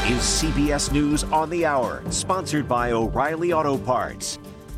is CBS News on the Hour, sponsored by O'Reilly Auto Parts.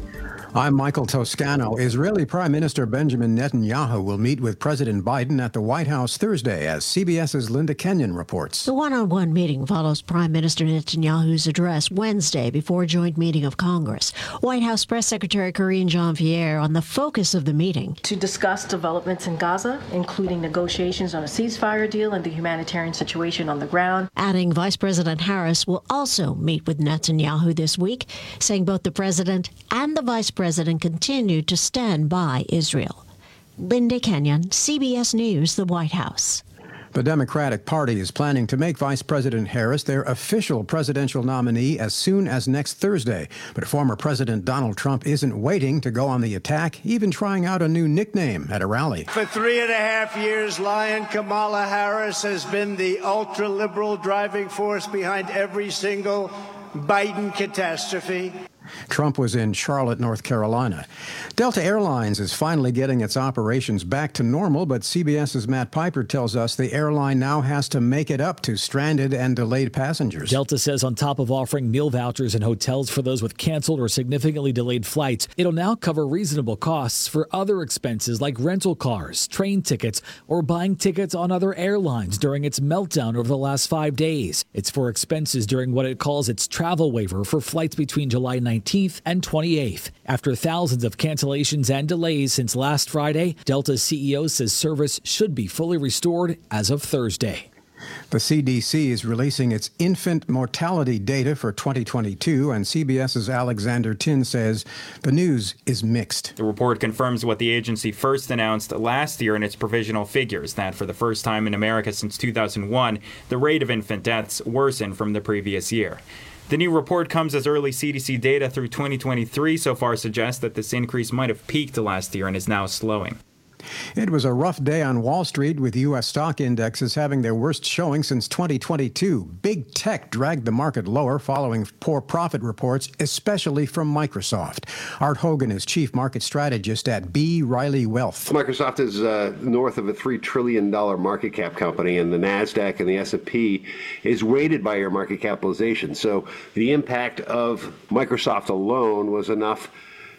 I'm Michael Toscano. Israeli Prime Minister Benjamin Netanyahu will meet with President Biden at the White House Thursday, as CBS's Linda Kenyon reports. The one-on-one meeting follows Prime Minister Netanyahu's address Wednesday before a joint meeting of Congress. White House Press Secretary Karine Jean-Pierre on the focus of the meeting. To discuss developments in Gaza, including negotiations on a ceasefire deal and the humanitarian situation on the ground. Adding Vice President Harris will also meet with Netanyahu this week, saying both the president and the vice president continue to stand by Israel. Linda Kenyon, CBS News, the White House. The Democratic Party is planning to make Vice President Harris their official presidential nominee as soon as next Thursday. But former President Donald Trump isn't waiting to go on the attack, even trying out a new nickname at a rally. For 3.5 years, Lion Kamala Harris has been the ultra-liberal driving force behind every single Biden catastrophe. Trump was in Charlotte, North Carolina. Delta Airlines is finally getting its operations back to normal, but CBS's Matt Piper tells us the airline now has to make it up to stranded and delayed passengers. Delta says on top of offering meal vouchers and hotels for those with canceled or significantly delayed flights, it'll now cover reasonable costs for other expenses like rental cars, train tickets, or buying tickets on other airlines during its meltdown over the last 5 days. It's for expenses during what it calls its travel waiver for flights between July 19th and 28th. After thousands of cancellations and delays since last Friday, Delta's CEO says service should be fully restored as of Thursday. The CDC is releasing its infant mortality data for 2022, and CBS's Alexander Tin says the news is mixed. The report confirms what the agency first announced last year in its provisional figures, that for the first time in America since 2001, the rate of infant deaths worsened from the previous year. The new report comes as early CDC data through 2023 so far suggests that this increase might have peaked last year and is now slowing. It was a rough day on Wall Street, with U.S. stock indexes having their worst showing since 2022. Big tech dragged the market lower following poor profit reports, especially from Microsoft. Art Hogan is chief market strategist at B. Riley Wealth. Microsoft is north of a $3 trillion market cap company, and the NASDAQ and the S&P is weighted by your market capitalization. So the impact of Microsoft alone was enough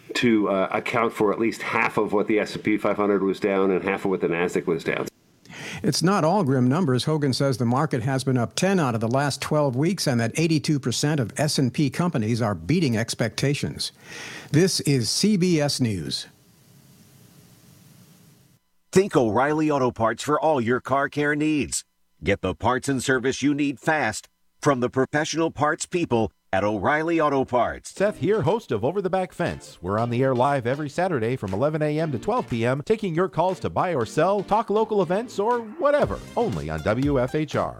to account for at least half of what the S&P 500 was down and half of what the NASDAQ was down. It's not all grim numbers. Hogan says the market has been up 10 out of the last 12 weeks and that 82% of S&P companies are beating expectations. This is CBS News. Think O'Reilly Auto Parts for all your car care needs. Get the parts and service you need fast from the professional parts people at O'Reilly Auto Parts. Seth here, host of Over the Back Fence. We're on the air live every Saturday from 11 a.m. to 12 p.m., taking your calls to buy or sell, talk local events, or whatever, only on WFHR.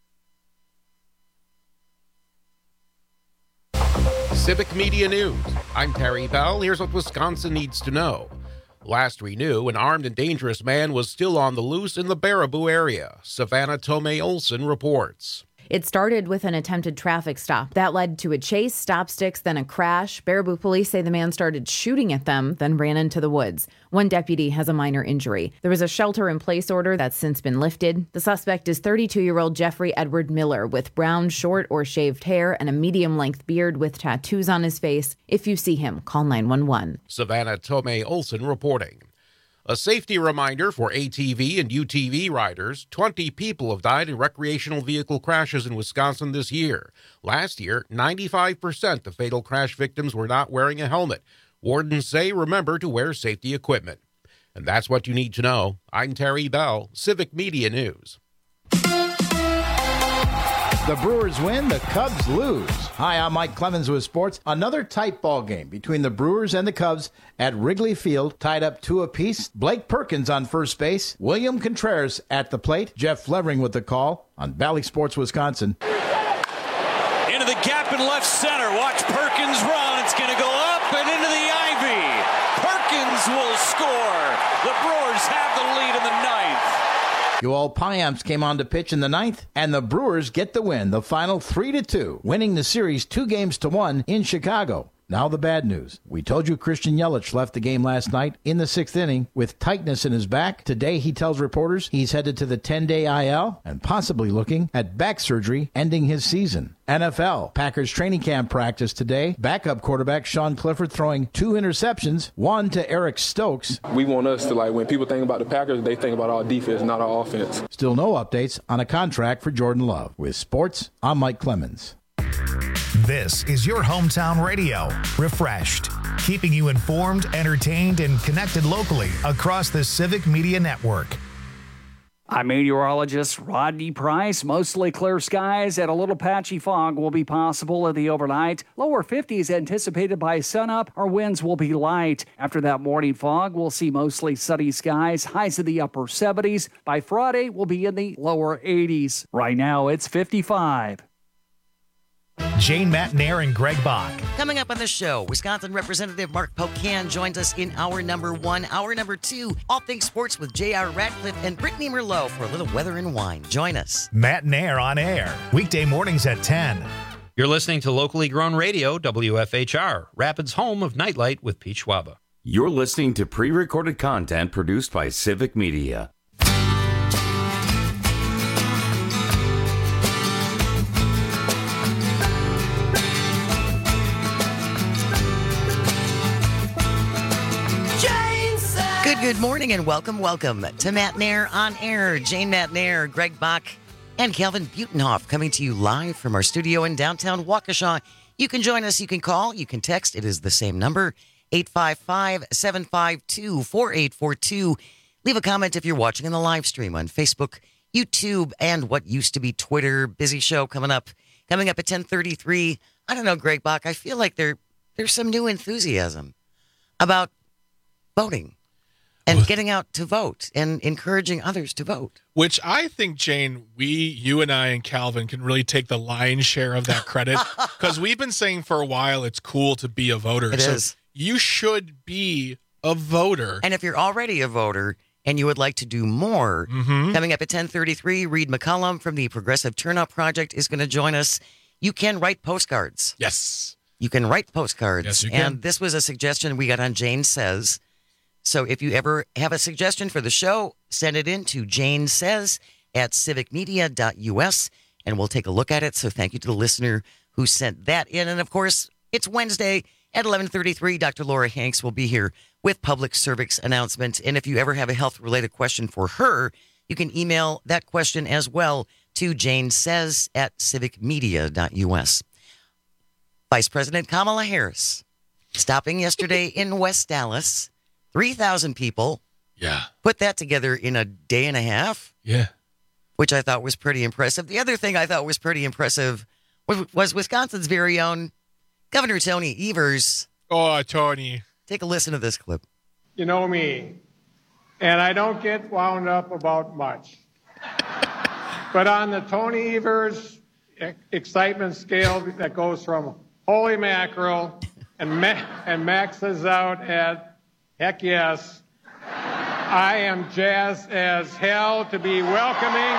Civic Media News. I'm Terry Bell. Here's what Wisconsin needs to know. Last we knew, an armed and dangerous man was still on the loose in the Baraboo area. Savannah Tomei Olson reports. It started with an attempted traffic stop. That led to a chase, stop sticks, then a crash. Baraboo police say the man started shooting at them, then ran into the woods. One deputy has a minor injury. There was a shelter-in-place order that's since been lifted. The suspect is 32-year-old Jeffrey Edward Miller with brown, short or shaved hair and a medium-length beard with tattoos on his face. If you see him, call 911. Savannah Tomei Olson reporting. A safety reminder for ATV and UTV riders. 20 people have died in recreational vehicle crashes in Wisconsin this year. Last year, 95% of fatal crash victims were not wearing a helmet. Wardens say remember to wear safety equipment. And that's what you need to know. I'm Terry Bell, Civic Media News. The Brewers win, the Cubs lose. Hi, I'm Mike Clemens with sports. Another tight ball game between the Brewers and the Cubs at Wrigley Field, tied up 2 apiece. Blake Perkins on first base, William Contreras at the plate, Jeff Levering with the call on Valley Sports Wisconsin. Into the gap in left center. Watch Perkins run. It's going to go up and into the ivy. Perkins will score. The Brewers have the lead in the ninth. Yoel Payamps came on to pitch in the ninth, and the Brewers get the win, the final 3-2, winning the series 2-1 in Chicago. Now the bad news. We told you Christian Yelich left the game last night in the 6th inning with tightness in his back. Today he tells reporters he's headed to the 10-day IL and possibly looking at back surgery ending his season. NFL. Packers training camp practice today. Backup quarterback Sean Clifford throwing 2 interceptions, one to Eric Stokes. We want us to, when people think about the Packers, they think about our defense, not our offense. Still no updates on a contract for Jordan Love. With sports, I'm Mike Clemens. This is your hometown radio, Refreshed, keeping you informed, entertained, and connected locally across the Civic Media Network. I'm meteorologist Rodney Price. Mostly clear skies and a little patchy fog will be possible in the overnight. Lower 50s anticipated by sunup. Our winds will be light. After that morning fog, we'll see mostly sunny skies. Highs in the upper 70s. By Friday, we'll be in the lower 80s. Right now, it's 55. Jane Matnair and Greg Bach. Coming up on the show, Wisconsin Representative Mark Pocan joins us in hour number 1. Hour number 2, all things sports with J.R. Radcliffe and Brittany Merlot for a little weather and wine. Join us. Matnair on air, weekday mornings at 10. You're listening to locally grown radio, WFHR, Rapids' home of Nightlight with Pete Schwaba. You're listening to pre-recorded content produced by Civic Media. Good morning and welcome to Matnair on Air. Jane Matnair, Greg Bach, and Calvin Butenhoff coming to you live from our studio in downtown Waukesha. You can join us, you can call, you can text. It is the same number, 855-752-4842. Leave a comment if you're watching in the live stream on Facebook, YouTube, and what used to be Twitter. Busy show coming up at 10:33. I don't know, Greg Bach, I feel like there's some new enthusiasm about voting. And getting out to vote and encouraging others to vote. Which I think, Jane, you and I and Calvin can really take the lion's share of that credit. Because we've been saying for a while it's cool to be a voter. It is. You should be a voter. And if you're already a voter and you would like to do more, coming up at 10:33, Reed McCollum from the Progressive Turnout Project is going to join us. You can write postcards. Yes. You can write postcards. Yes, you can. And this was a suggestion we got on Jane Says. So if you ever have a suggestion for the show, send it in to janesays@civicmedia.us, and we'll take a look at it. So thank you to the listener who sent that in. And, of course, it's Wednesday at 11:33. Dr. Laura Hanks will be here with public service announcement. And if you ever have a health-related question for her, you can email that question as well to janesays@civicmedia.us. Vice President Kamala Harris stopping yesterday in West Dallas. 3,000 people. Yeah. Put that together in a day and a half. Yeah. Which I thought was pretty impressive. The other thing I thought was pretty impressive was Wisconsin's very own Governor Tony Evers. Oh, Tony. Take a listen to this clip. You know me, and I don't get wound up about much. But on the Tony Evers excitement scale that goes from holy mackerel and maxes out at heck yes. I am jazzed as hell to be welcoming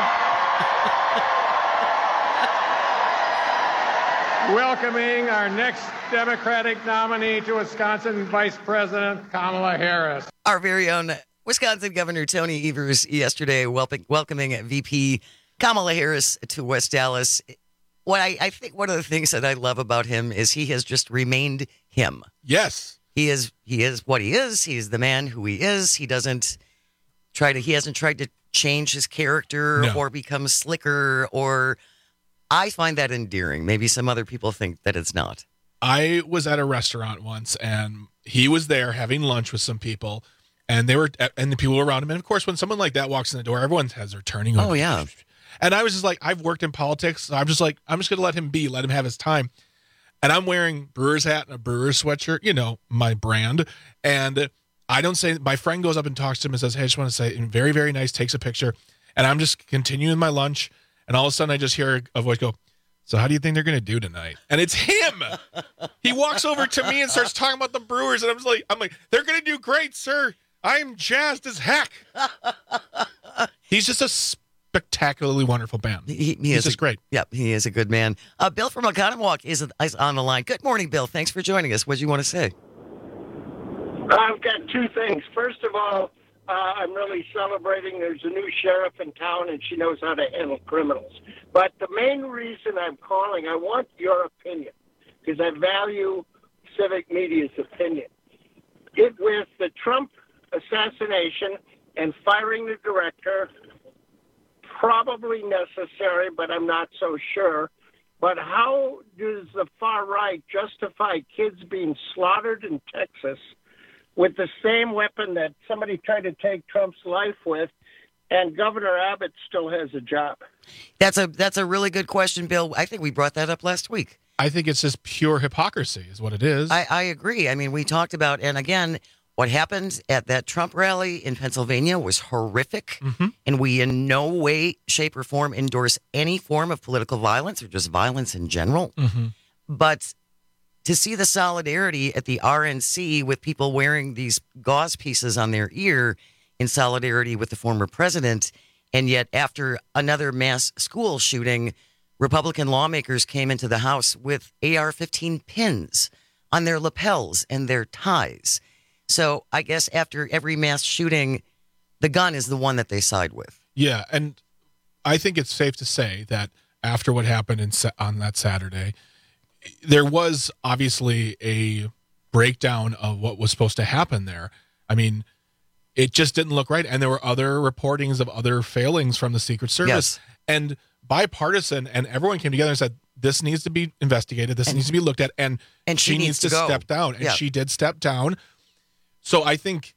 our next Democratic nominee to Wisconsin Vice President Kamala Harris. Our very own Wisconsin Governor Tony Evers yesterday welcoming VP Kamala Harris to West Dallas. What I think one of the things that I love about him is he has just remained him. Yes. He is what he is. He is the man who he is. He hasn't tried to change his character or become slicker, or I find that endearing. Maybe some other people think that it's not. I was at a restaurant once and he was there having lunch with some people and the people were around him. And of course, when someone like that walks in the door, everyone's heads are turning. Oh, yeah. And I was just like, I've worked in politics. So I'm just going to let him have his time. And I'm wearing Brewers hat and a Brewers sweatshirt, my brand. And I don't say, my friend goes up and talks to him and says, hey, I just want to say, very, very nice, takes a picture. And I'm just continuing my lunch. And all of a sudden I just hear a voice go, so how do you think they're going to do tonight? And it's him. He walks over to me and starts talking about the Brewers. And I'm like, they're going to do great, sir. I'm jazzed as heck. He's just a spectacularly wonderful man. He's just great. Yep, he is a good man. Bill from Oconomowoc is on the line. Good morning, Bill. Thanks for joining us. What do you want to say? I've got two things. First of all, I'm really celebrating there's a new sheriff in town, and she knows how to handle criminals. But the main reason I'm calling, I want your opinion, because I value civic media's opinion. With the Trump assassination and firing the director, probably necessary, but I'm not so sure. But how does the far right justify kids being slaughtered in Texas with the same weapon that somebody tried to take Trump's life with, and Governor Abbott still has a job? That's a really good question, Bill. I think we brought that up last week. I think it's just pure hypocrisy is what it is. I agree. I mean, we talked about, and again, what happened at that Trump rally in Pennsylvania was horrific, and we in no way, shape, or form endorse any form of political violence or just violence in general. But to see the solidarity at the RNC with people wearing these gauze pieces on their ear in solidarity with the former president, and yet after another mass school shooting, Republican lawmakers came into the House with AR-15 pins on their lapels and their ties. So I guess after every mass shooting, the gun is the one that they side with. Yeah, and I think it's safe to say that after what happened on that Saturday, there was obviously a breakdown of what was supposed to happen there. I mean, it just didn't look right. And there were other reportings of other failings from the Secret Service. Yes. And bipartisan, and everyone came together and said, this needs to be investigated. This needs to be looked at. And she needs to step down. And she did step down. So I think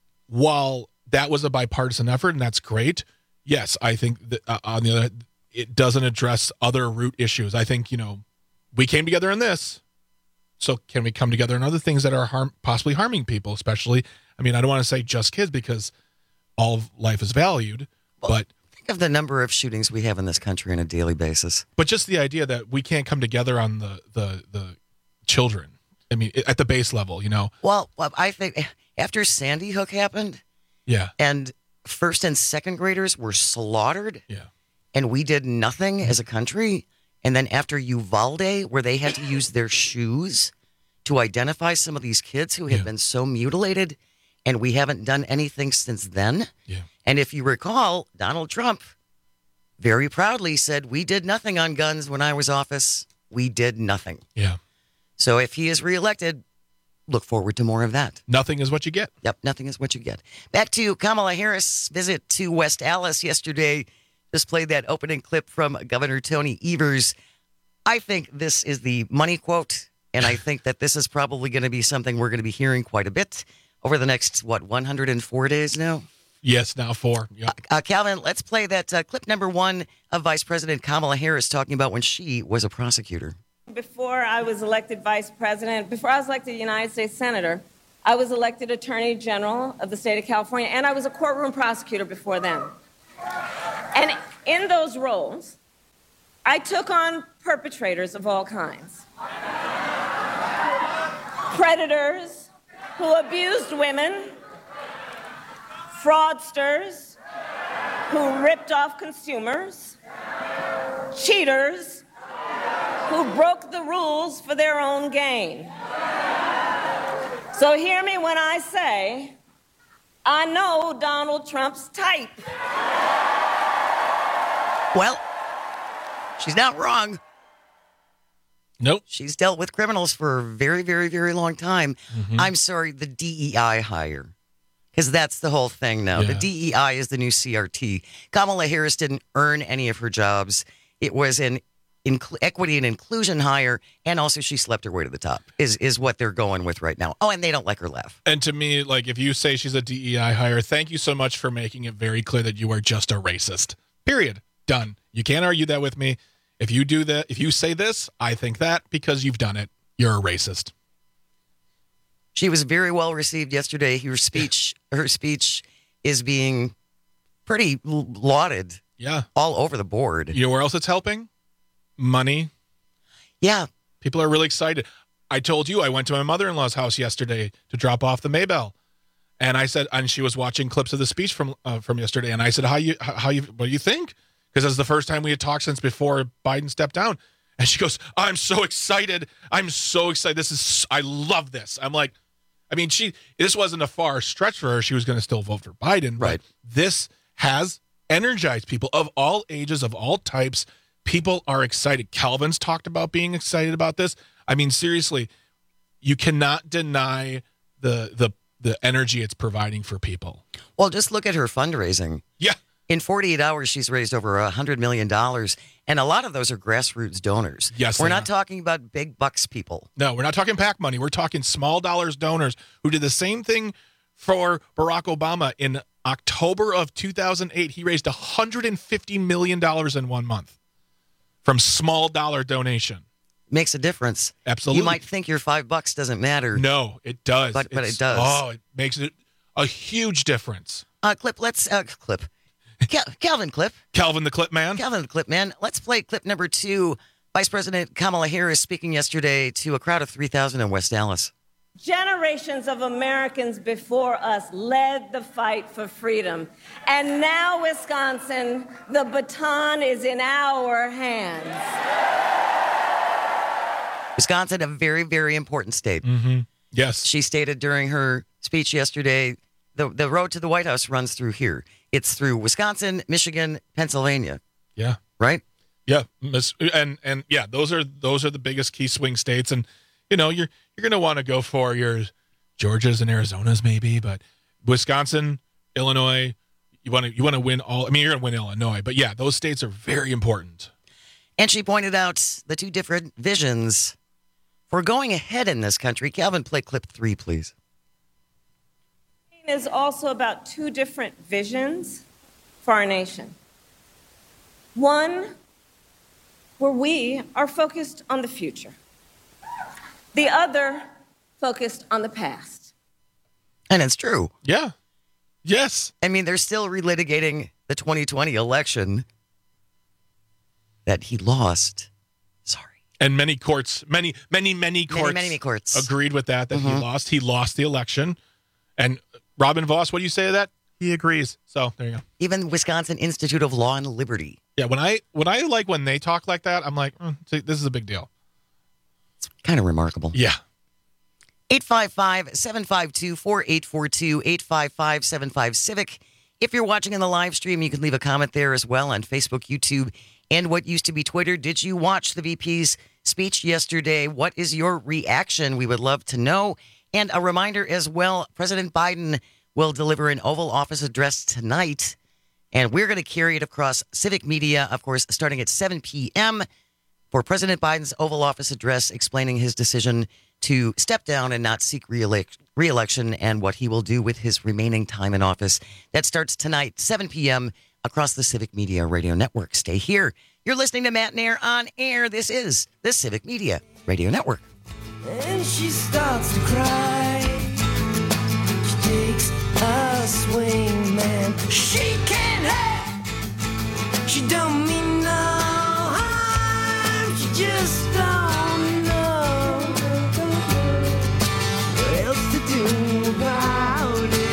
while that was a bipartisan effort, and that's great, yes, I think that, on the other hand, it doesn't address other root issues. I think, we came together in this. So can we come together in other things that are possibly harming people, especially, I mean, I don't want to say just kids because all of life is valued, but think of the number of shootings we have in this country on a daily basis. But just the idea that we can't come together on the children. I mean, at the base level, Well, I think after Sandy Hook happened, and first and second graders were slaughtered, and we did nothing as a country. And then after Uvalde, where they had to use their shoes to identify some of these kids who had been so mutilated, and we haven't done anything since then. And if you recall, Donald Trump very proudly said, we did nothing on guns when I was office. We did nothing. So if he is reelected, look forward to more of that. Nothing is what you get. Yep, nothing is what you get. Back to Kamala Harris' visit to West Allis yesterday. Just played that opening clip from Governor Tony Evers. I think this is the money quote, and I think that this is probably going to be something we're going to be hearing quite a bit over the next, 104 days now? Yes, now 4. Yep. Calvin, let's play that clip number 1 of Vice President Kamala Harris talking about when she was a prosecutor. Before I was elected vice president, before I was elected United States Senator, I was elected Attorney General of the state of California, and I was a courtroom prosecutor before then. And in those roles, I took on perpetrators of all kinds. Predators who abused women, fraudsters who ripped off consumers, cheaters who broke the rules for their own gain. So hear me when I say, I know Donald Trump's type. Well, she's not wrong. Nope. She's dealt with criminals for a very, very, very long time. I'm sorry, the DEI hire. Because that's the whole thing now. The DEI is the new CRT. Kamala Harris didn't earn any of her jobs. It was an equity and inclusion hire, and also she slept her way to the top, is what they're going with right now. Oh, and they don't like her laugh. And to me, if you say she's a DEI hire, thank you so much for making it very clear that you are just a racist. Period. Done. You can't argue that with me. If you do that, if you say this, I think that because you've done it, you're a racist. She was very well received yesterday. Her speech is being pretty lauded. Yeah. All over the board. You know where else it's helping? Money. Yeah. People are really excited. I told you I went to my mother-in-law's house yesterday to drop off the Maybell. And I said, and she was watching clips of the speech from yesterday. And I said, what do you think? Because this is the first time we had talked since before Biden stepped down. And she goes, I'm so excited. I'm so excited. I love this. I'm like, I mean, this wasn't a far stretch for her. She was going to still vote for Biden. Right. But this has energized people of all ages, of all types. People are excited. Calvin's talked about being excited about this. I mean, seriously, you cannot deny the energy it's providing for people. Well, just look at her fundraising. Yeah. In 48 hours, she's raised over $100 million, and a lot of those are grassroots donors. Yes, we're not talking about big bucks people. No, we're not talking PAC money. We're talking small dollars donors who did the same thing for Barack Obama. In October of 2008, he raised $150 million in 1 month from small dollar donation. Makes a difference. Absolutely. You might think your $5 doesn't matter. No, it does. But it does. Oh, it makes it a huge difference. Calvin Clip. Calvin the Clip Man. Calvin the Clip Man. Let's play clip number 2. Vice President Kamala Harris speaking yesterday to a crowd of 3,000 in West Dallas. Generations of Americans before us led the fight for freedom. And now, Wisconsin, the baton is in our hands. Wisconsin, a very, very important state. Mm-hmm. Yes. She stated during her speech yesterday, the road to the White House runs through here. It's through Wisconsin, Michigan, Pennsylvania. Yeah. Right? Yeah. And yeah, those are the biggest key swing states. And, you know, you're going to want to go for your Georgias and Arizonas maybe, but Wisconsin, Illinois, you want to win all. I mean, you're going to win Illinois, but yeah, those states are very important. And she pointed out the two different visions for going ahead in this country. Calvin, play clip 3, please. It is also about two different visions for our nation. One, where we are focused on the future. The other, focused on the past. And it's true. Yeah. Yes. I mean, they're still relitigating the 2020 election that he lost. Sorry. And many courts, many courts agreed with that he lost. He lost the election. And Robin Voss, what do you say to that? He agrees. So there you go. Even Wisconsin Institute of Law and Liberty. Yeah, when they talk like that, I'm like, this is a big deal. It's kind of remarkable. Yeah. 855-752-4842, 855-75-CIVIC. If you're watching in the live stream, you can leave a comment there as well on Facebook, YouTube, and what used to be Twitter. Did you watch the VP's speech yesterday? What is your reaction? We would love to know. And a reminder as well, President Biden will deliver an Oval Office address tonight, and we're going to carry it across Civic Media, of course, starting at 7 p.m. for President Biden's Oval Office address explaining his decision to step down and not seek re-election and what he will do with his remaining time in office. That starts tonight, 7 p.m. across the Civic Media Radio Network. Stay here. You're listening to Matt Nair on air. This is the Civic Media Radio Network. And she starts to cry. She takes a swing, man. She can't help. She don't mean no harm. She just don't know what else to do about it.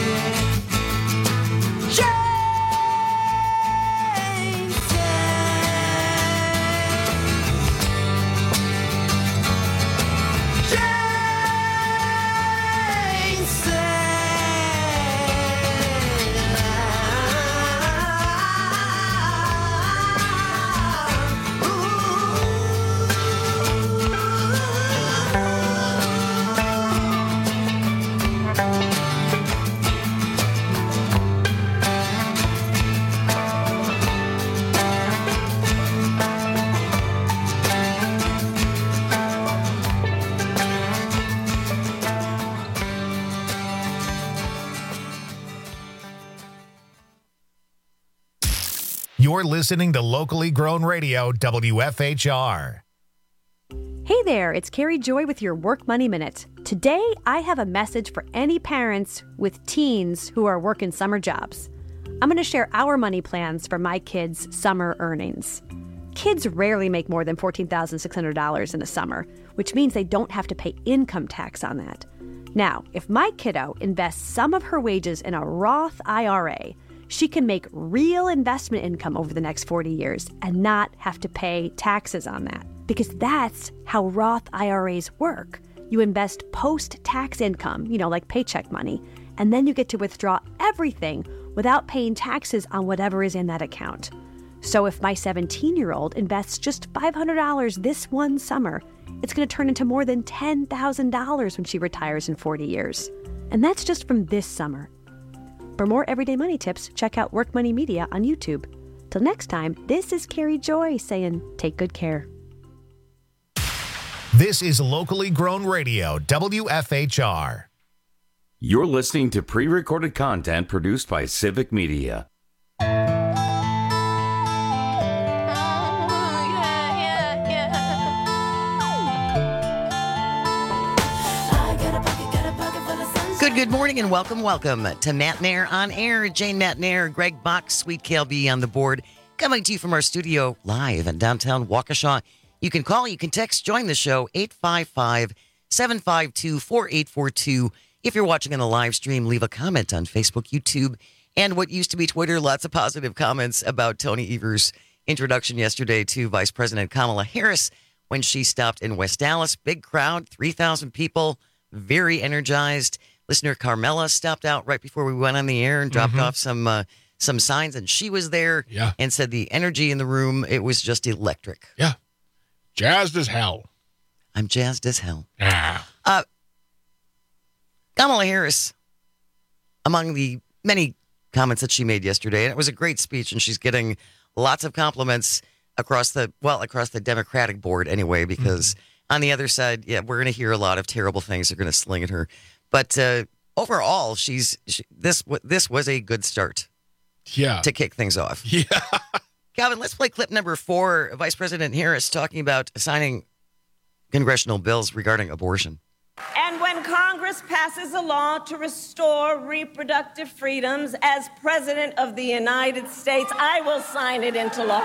You're listening to locally grown radio, WFHR. Hey there, it's Carrie Joy with your Work Money Minute. Today, I have a message for any parents with teens who are working summer jobs. I'm going to share our money plans for my kids' summer earnings. Kids rarely make more than $14,600 in a summer, which means they don't have to pay income tax on that. Now, if my kiddo invests some of her wages in a Roth IRA, she can make real investment income over the next 40 years and not have to pay taxes on that. Because that's how Roth IRAs work. You invest post-tax income, like paycheck money, and then you get to withdraw everything without paying taxes on whatever is in that account. So if my 17-year-old invests just $500 this one summer, it's going to turn into more than $10,000 when she retires in 40 years. And that's just from this summer. For more everyday money tips, check out Work Money Media on YouTube. Till next time, this is Carrie Joy saying, take good care. This is locally grown radio, WFHR. You're listening to pre-recorded content produced by Civic Media. Good morning and welcome to Matt Nair on Air. Jane Matt Nair, Greg Bach, Sweet Kale B on the board, coming to you from our studio live in downtown Waukesha. You can call, you can text, join the show, 855-752-4842. If you're watching on the live stream, leave a comment on Facebook, YouTube, and what used to be Twitter. Lots of positive comments about Tony Evers' introduction yesterday to Vice President Kamala Harris when she stopped in West Dallas. Big crowd, 3,000 people, very energized. Listener Carmela stopped out right before we went on the air and dropped off some signs, and she was there and said the energy in the room, it was just electric. Yeah. Jazzed as hell. I'm jazzed as hell. Ah. Kamala Harris, among the many comments that she made yesterday, and it was a great speech, and she's getting lots of compliments across the Democratic board anyway, because on the other side, we're going to hear a lot of terrible things they're going to sling at her. But overall, this was a good start. Yeah. To kick things off. Yeah. Calvin, let's play clip number 4. Vice President Harris talking about signing congressional bills regarding abortion. And when Congress passes a law to restore reproductive freedoms, as President of the United States, I will sign it into law.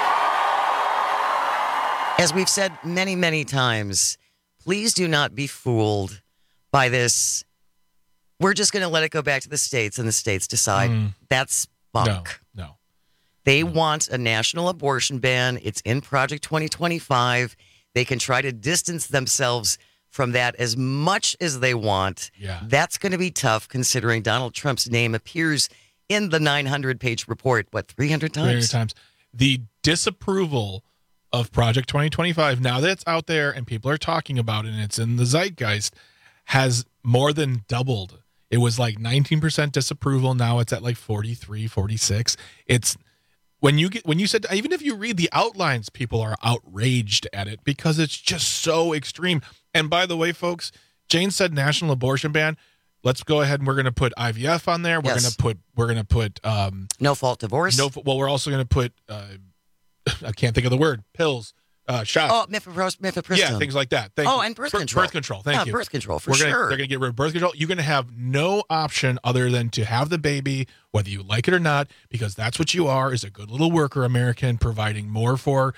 As we've said many, many times, please do not be fooled by this. We're just going to let it go back to the states and the states decide. That's bunk. No. They want a national abortion ban. It's in Project 2025. They can try to distance themselves from that as much as they want. Yeah. That's going to be tough considering Donald Trump's name appears in the 900-page report, 300 times? 300 times. The disapproval of Project 2025, now that it's out there and people are talking about it and it's in the zeitgeist, has more than doubled. It was like 19% disapproval. Now it's at like 43, 46. It's when you said, even if you read the outlines, people are outraged at it because it's just so extreme. And by the way, folks, Jane said national abortion ban. Let's go ahead and we're going to put IVF on there. We're going to put no fault divorce. We're also going to put I can't think of the word, pills. Shots. Oh, mifepristone. Yeah, things like that. Thank you. And birth control. Birth control. Thank you. Birth control, sure. They're going to get rid of birth control. You're going to have no option other than to have the baby, whether you like it or not, because that's what you are, is a good little worker American providing more for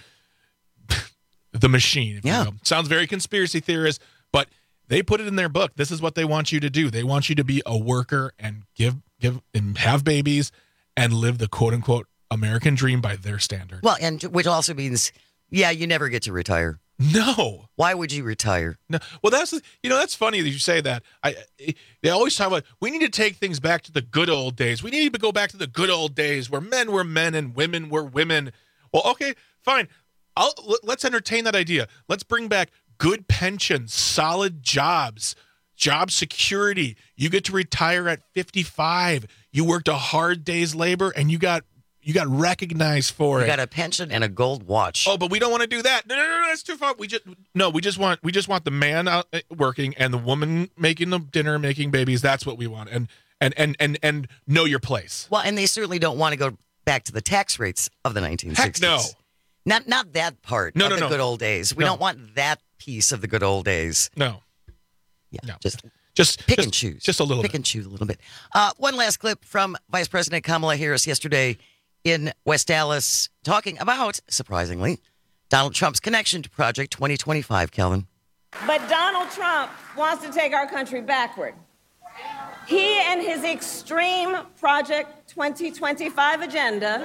the machine. If you will. Sounds very conspiracy theorist, but they put it in their book. This is what they want you to do. They want you to be a worker and give and have babies and live the quote unquote American dream by their standard. Well, and which also means, you never get to retire. No. Why would you retire? No. Well, that's funny that you say that. They always talk about we need to take things back to the good old days. We need to go back to the good old days where men were men and women were women. Well, okay, fine. Let's entertain that idea. Let's bring back good pensions, solid jobs, job security. You get to retire at 55. You worked a hard day's labor and you got recognized for it. You got a pension and a gold watch. Oh, but we don't want to do that. No, that's too far. We just want the man out working and the woman making the dinner, making babies. That's what we want. And know your place. Well, and they certainly don't want to go back to the tax rates of the 1960s. Heck no. Not that part of the good old days. We don't want that piece of the good old days. No. Yeah. No. Just pick and choose. Just a little bit. Pick and choose a little bit. One last clip from Vice President Kamala Harris yesterday in West Dallas talking about, surprisingly, Donald Trump's connection to Project 2025, Kelvin. But Donald Trump wants to take our country backward. He and his extreme Project 2025 agenda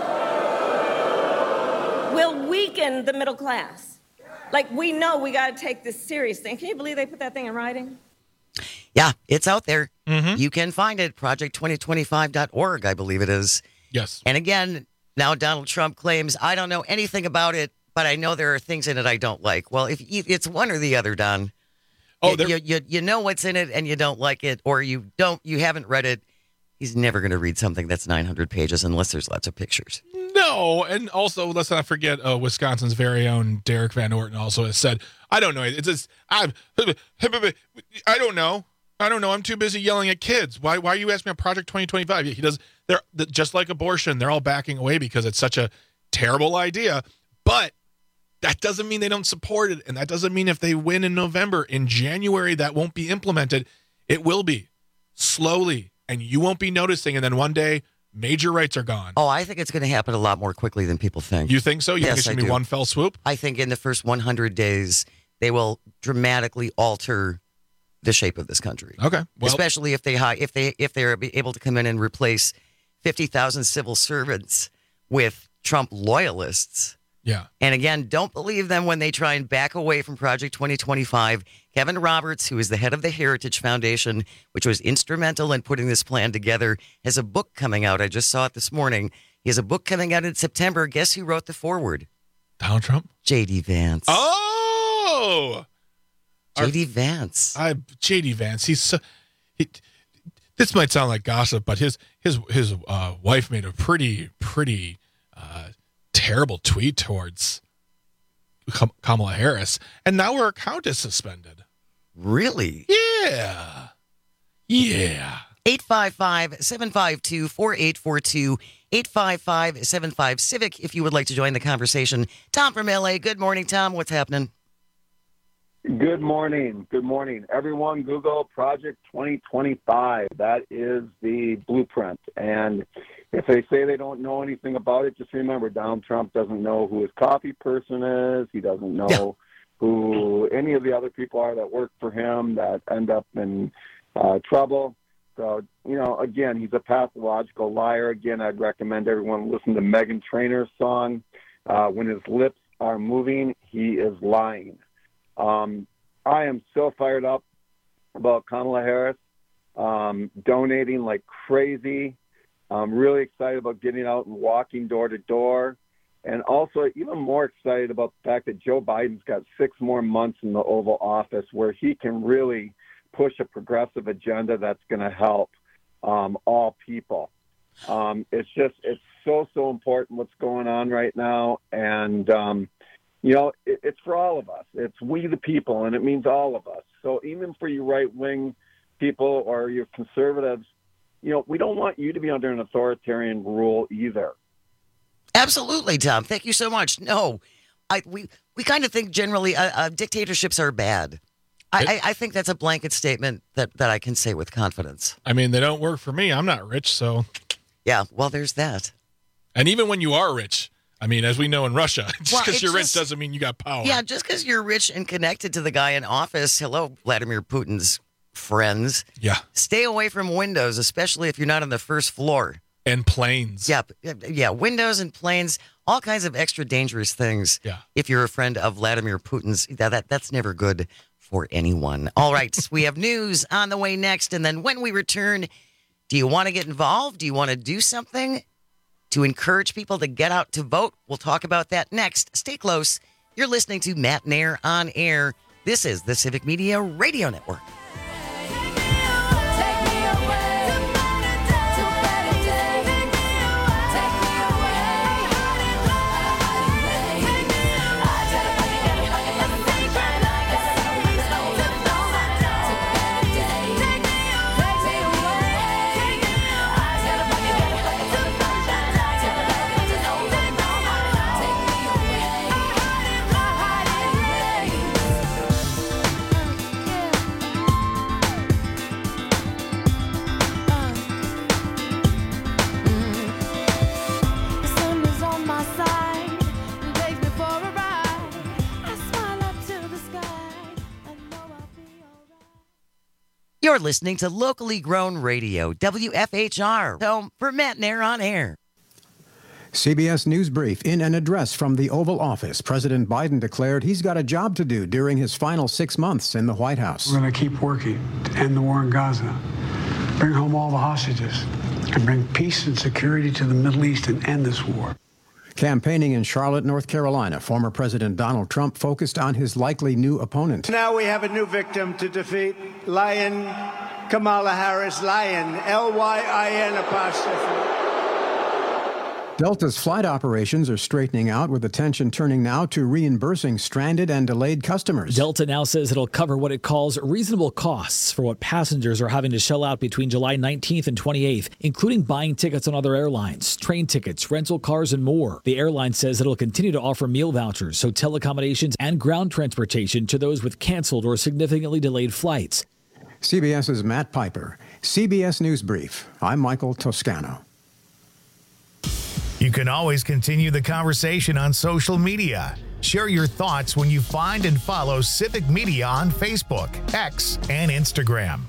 will weaken the middle class. Like, we know we got to take this seriously. And can you believe they put that thing in writing? Yeah, it's out there. You can find it, project2025.org, I believe it is. Yes. And again, now Donald Trump claims, I don't know anything about it, but I know there are things in it I don't like. Well, if it's one or the other, Don. Oh, you know what's in it and you don't like it, or you haven't read it. He's never going to read something that's 900 pages unless there's lots of pictures. No, and also let's not forget Wisconsin's very own Derek Van Orton also has said, I don't know. It's just, I don't know. I don't know. I'm too busy yelling at kids. Why are you asking me about Project 2025? He does. They're just like abortion. They're all backing away because it's such a terrible idea. But that doesn't mean they don't support it, and that doesn't mean if they win in November, in January, that won't be implemented. It will be slowly, and you won't be noticing. And then one day, major rights are gone. Oh, I think it's going to happen a lot more quickly than people think. You think so? You think it's going to be one fell swoop? I think in the first 100 days, they will dramatically alter the shape of this country. Okay, well, especially if they're able to come in and replace 50,000 civil servants with Trump loyalists. Yeah. And again, don't believe them when they try and back away from Project 2025. Kevin Roberts, who is the head of the Heritage Foundation, which was instrumental in putting this plan together, has a book coming out. I just saw it this morning. He has a book coming out in September. Guess who wrote the foreword? Donald Trump? J.D. Vance. Oh! J.D. Vance. J.D. Vance. This might sound like gossip, but his wife made a pretty terrible tweet towards Kamala Harris, and now her account is suspended. Really? Yeah. 855-752-4842, 855-75-CIVIC if you would like to join the conversation. Tom from L.A. Good morning, Tom. What's happening? Good morning. Everyone, Google Project 2025. That is the blueprint. And if they say they don't know anything about it, just remember Donald Trump doesn't know who his coffee person is. He doesn't know who any of the other people are that work for him that end up in trouble. So, again, he's a pathological liar. Again, I'd recommend everyone listen to Meghan Trainor's song. When his lips are moving, he is lying. I am so fired up about Kamala Harris donating like crazy. I'm really excited about getting out and walking door to door. And also even more excited about the fact that Joe Biden's got 6 more months in the Oval Office where he can really push a progressive agenda that's going to help all people. It's so important what's going on right now. And, it's for all of us. It's we the people, and it means all of us. So even for you right-wing people or your conservatives, we don't want you to be under an authoritarian rule either. Absolutely, Tom. Thank you so much. No, we kind of think generally dictatorships are bad. I think that's a blanket statement that I can say with confidence. I mean, they don't work for me. I'm not rich, so. Yeah, well, there's that. And even when you are rich, I mean, as we know in Russia, just because you're rich doesn't mean you got power. Yeah, just because you're rich and connected to the guy in office. Hello, Vladimir Putin's friends. Yeah. Stay away from windows, especially if you're not on the first floor. And planes. Yeah, windows and planes, all kinds of extra dangerous things. Yeah. If you're a friend of Vladimir Putin's, that's never good for anyone. All right, we have news on the way next. And then when we return, do you want to get involved? Do you want to do something to encourage people to get out to vote? We'll talk about that next. Stay close. You're listening to Matt Nair on Air. This is the Civic Media Radio Network. You're listening to locally grown radio, WFHR, home for Matt Nair on air. CBS News Brief. In an address from the Oval Office, President Biden declared he's got a job to do during his final 6 months in the White House. We're going to keep working to end the war in Gaza, bring home all the hostages, and bring peace and security to the Middle East and end this war. Campaigning in Charlotte, North Carolina, former President Donald Trump focused on his likely new opponent. Now we have a new victim to defeat, Lion Kamala Harris, Lion, L-Y-I-N apostrophe. Delta's flight operations are straightening out, with attention turning now to reimbursing stranded and delayed customers. Delta now says it'll cover what it calls reasonable costs for what passengers are having to shell out between July 19th and 28th, including buying tickets on other airlines, train tickets, rental cars, and more. The airline says it'll continue to offer meal vouchers, hotel accommodations, and ground transportation to those with canceled or significantly delayed flights. CBS's Matt Piper. CBS News Brief. I'm Michael Toscano. You can always continue the conversation on social media. Share your thoughts when you find and follow Civic Media on Facebook, X, and Instagram.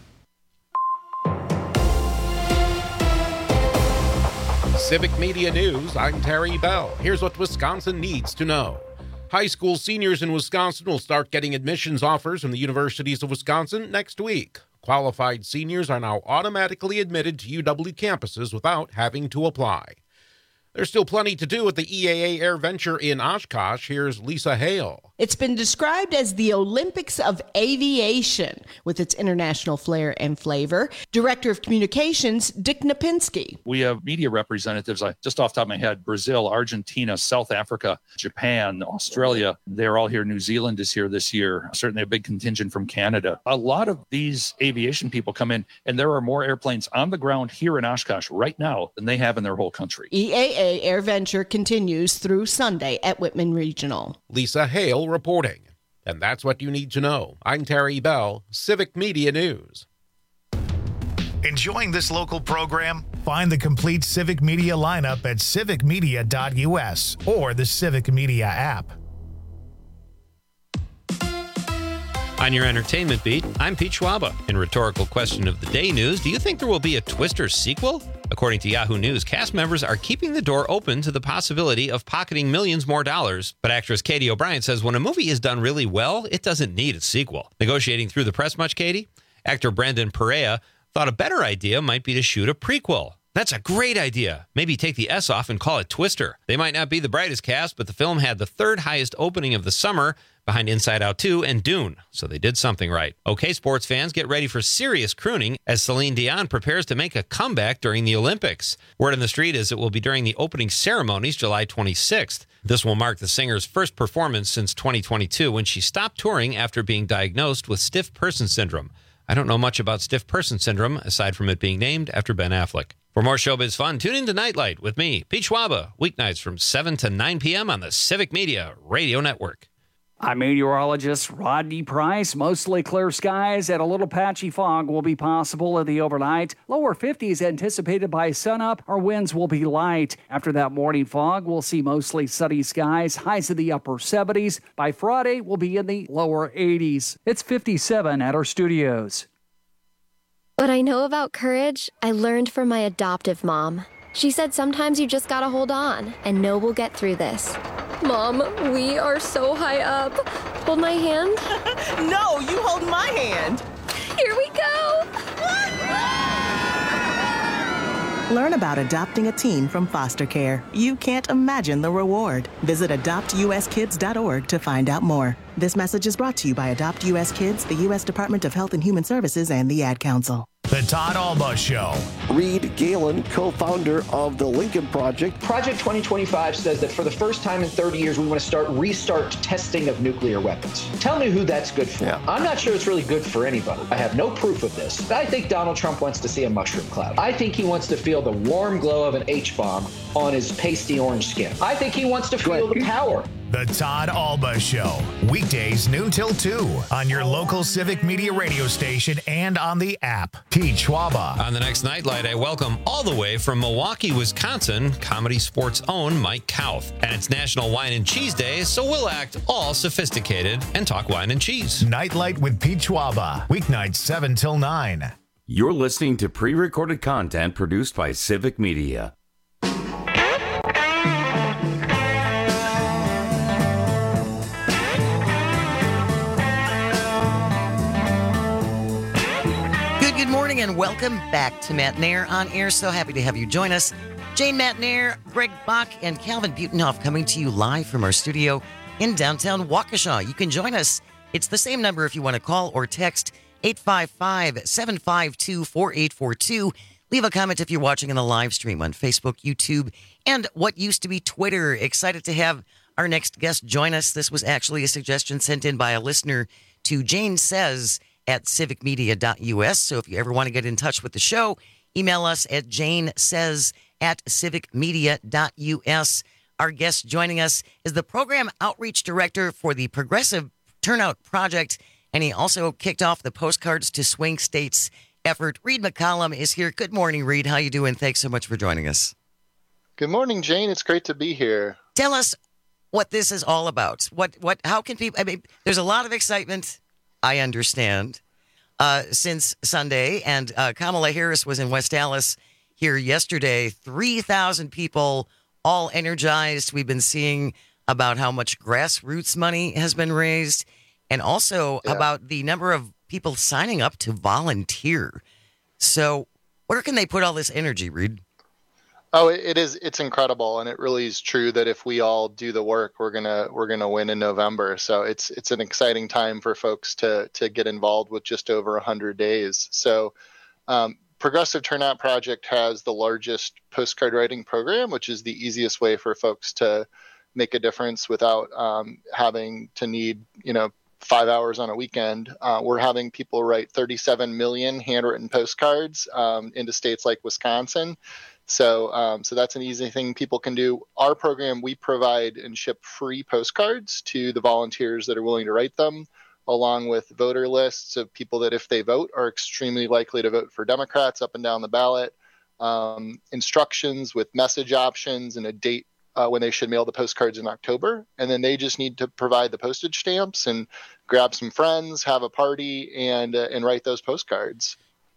Civic Media News, I'm Terry Bell. Here's what Wisconsin needs to know. High school seniors in Wisconsin will start getting admissions offers from the universities of Wisconsin next week. Qualified seniors are now automatically admitted to UW campuses without having to apply. There's still plenty to do at the EAA Air Venture in Oshkosh. Here's Lisa Hale. It's been described as the Olympics of aviation, with its international flair and flavor. Director of Communications, Dick Napinski. We have media representatives, just off the top of my head, Brazil, Argentina, South Africa, Japan, Australia. They're all here. New Zealand is here this year. Certainly a big contingent from Canada. A lot of these aviation people come in, and there are more airplanes on the ground here in Oshkosh right now than they have in their whole country. EAA Air Venture continues through Sunday at Whitman Regional. Lisa Hale reporting. And that's what you need to know. I'm Terry Bell, Civic Media News. Enjoying this local program? Find the complete Civic Media lineup at civicmedia.us or the Civic Media app. On your entertainment beat, I'm Pete Schwaba. In Rhetorical Question of the Day news, do you think there will be a Twister sequel? According to Yahoo News, cast members are keeping the door open to the possibility of pocketing millions more dollars. But actress Katie O'Brien says when a movie is done really well, it doesn't need a sequel. Negotiating through the press much, Katie? Actor Brendan Perea thought a better idea might be to shoot a prequel. That's a great idea. Maybe take the S off and call it Twister. They might not be the brightest cast, but the film had the third highest opening of the summer, behind Inside Out 2 and Dune, so they did something right. Okay, sports fans, get ready for serious crooning as Celine Dion prepares to make a comeback during the Olympics. Word on the street is it will be during the opening ceremonies July 26th. This will mark the singer's first performance since 2022 when she stopped touring after being diagnosed with stiff person syndrome. I don't know much about stiff person syndrome, aside from it being named after Ben Affleck. For more showbiz fun, tune in to Nightlight with me, Pete Schwaba, weeknights from 7 to 9 p.m. on the Civic Media Radio Network. I'm meteorologist Rodney Price. Mostly clear skies and a little patchy fog will be possible in the overnight. Lower 50s anticipated by sunup. Our winds will be light. After that morning fog, we'll see mostly sunny skies. Highs in the upper 70s. By Friday, we'll be in the lower 80s. It's 57 at our studios. What I know about courage, I learned from my adoptive mom. She said sometimes you just gotta hold on and know we'll get through this. Mom, we are so high up. Hold my hand. No, you hold my hand. Here we go. Learn about adopting a teen from foster care. You can't imagine the reward. Visit adoptuskids.org to find out more. This message is brought to you by Adopt US Kids, the U.S. Department of Health and Human Services, and the Ad Council. The Todd Alba Show. Reed Galen, co-founder of the Lincoln Project. Project 2025 says that for the first time in 30 years, we want to restart testing of nuclear weapons. Tell me who that's good for. Yeah. I'm not sure it's really good for anybody. I have no proof of this. I think Donald Trump wants to see a mushroom cloud. I think he wants to feel the warm glow of an H-bomb on his pasty orange skin. I think he wants to feel the power. The Todd Alba Show, weekdays noon till 2 on your local Civic Media radio station and on the app. Pete Schwaba. On the next Nightlight, I welcome all the way from Milwaukee, Wisconsin, Comedy Sports' own Mike Kauth. And it's National Wine and Cheese Day, so we'll act all sophisticated and talk wine and cheese. Nightlight with Pete Schwaba, weeknights 7 till 9. You're listening to pre-recorded content produced by Civic Media. Good morning and welcome back to Matt Nair on Air. So happy to have you join us. Jane Matt Nair, Greg Bach, and Calvin Butenhoff coming to you live from our studio in downtown Waukesha. You can join us. It's the same number if you want to call or text 855-752-4842. Leave a comment if you're watching in the live stream on Facebook, YouTube, and what used to be Twitter. Excited to have our next guest join us. This was actually a suggestion sent in by a listener to Jane Says at civicmedia.us. So if you ever want to get in touch with the show, email us at janesays@civicmedia.us. Our guest joining us is the Program Outreach Director for the Progressive Turnout Project, and he also kicked off the Postcards to Swing States effort. Reed McCollum is here. Good morning, Reed. How you doing? Thanks so much for joining us. Good morning, Jane. It's great to be here. Tell us what this is all about. How can people, I mean, there's a lot of excitement, I understand, since Sunday, and Kamala Harris was in West Allis here yesterday. 3,000 people, all energized. We've been seeing about how much grassroots money has been raised, and also about the number of people signing up to volunteer. So where can they put all this energy, Reed? Oh, it's incredible, and it really is true that if we all do the work, we're gonna win in November. So it's an exciting time for folks to get involved with just over 100 days. So Progressive Turnout Project has the largest postcard writing program, which is the easiest way for folks to make a difference without having to need 5 hours on a weekend. We're having people write 37 million handwritten postcards into states like Wisconsin. So that's an easy thing people can do. Our program, we provide and ship free postcards to the volunteers that are willing to write them, along with voter lists of people that, if they vote, are extremely likely to vote for Democrats up and down the ballot, instructions with message options and a date when they should mail the postcards in October. And then they just need to provide the postage stamps and grab some friends, have a party, and write those postcards.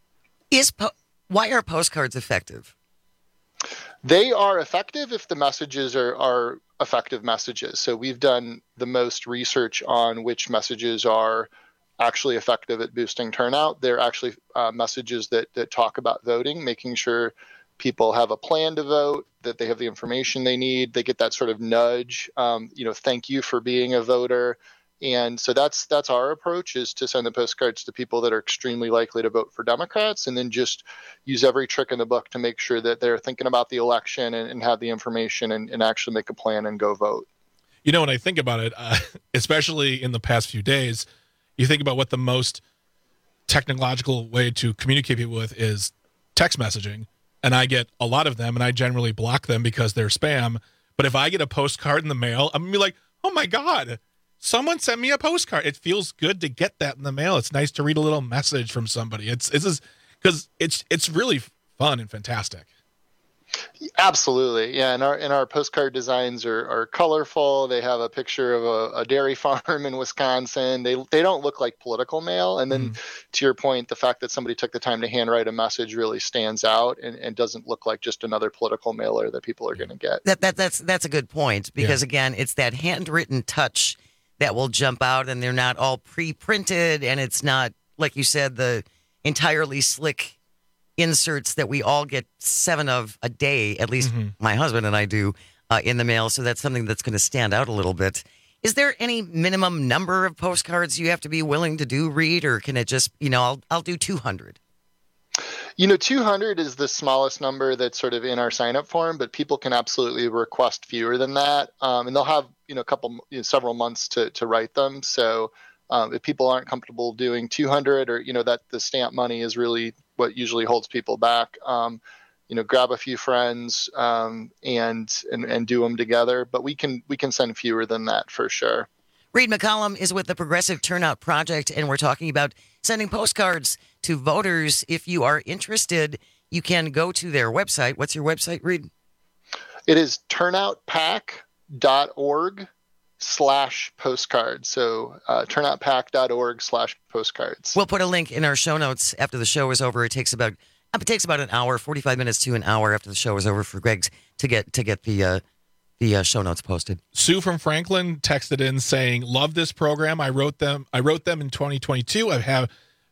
Why are postcards effective? They are effective if the messages are effective messages. So we've done the most research on which messages are actually effective at boosting turnout. They're actually messages that talk about voting, making sure people have a plan to vote, that they have the information they need. They get that sort of nudge, thank you for being a voter. And so that's our approach, is to send the postcards to people that are extremely likely to vote for Democrats, and then just use every trick in the book to make sure that they're thinking about the election and have the information and actually make a plan and go vote. When I think about it, especially in the past few days, you think about what the most technological way to communicate people with is text messaging. And I get a lot of them, and I generally block them because they're spam. But if I get a postcard in the mail, I'm going to be like, oh my God, someone sent me a postcard. It feels good to get that in the mail. It's nice to read a little message from somebody. It's because it's really fun and fantastic. Absolutely. Yeah. And our postcard designs are colorful. They have a picture of a dairy farm in Wisconsin. They don't look like political mail. And then to your point, the fact that somebody took the time to handwrite a message really stands out and doesn't look like just another political mailer that people are going to get. That's a good point, because again, it's that handwritten touch that will jump out, and they're not all pre-printed, and it's not, like you said, the entirely slick inserts that we all get 7 of a day, at least my husband and I do, in the mail. So that's something that's going to stand out a little bit. Is there any minimum number of postcards you have to be willing to do, Reed, or can it just, I'll do 200? 200 is the smallest number that's sort of in our sign-up form, but people can absolutely request fewer than that. And they'll have, several months to write them. So if people aren't comfortable doing 200, or, that the stamp money is really what usually holds people back, grab a few friends and do them together. But we can send fewer than that for sure. Reed McCollum is with the Progressive Turnout Project, and we're talking about sending postcards to voters. If you are interested, you can go to their website. What's your website, Reed? It is turnoutpack.org/postcards. So turnoutpack.org/postcards. We'll put a link in our show notes after the show is over. It takes about an hour, 45 minutes to an hour after the show is over for Greg to get the show notes posted. Sue from Franklin texted in saying, "Love this program. I wrote them in 2022. I have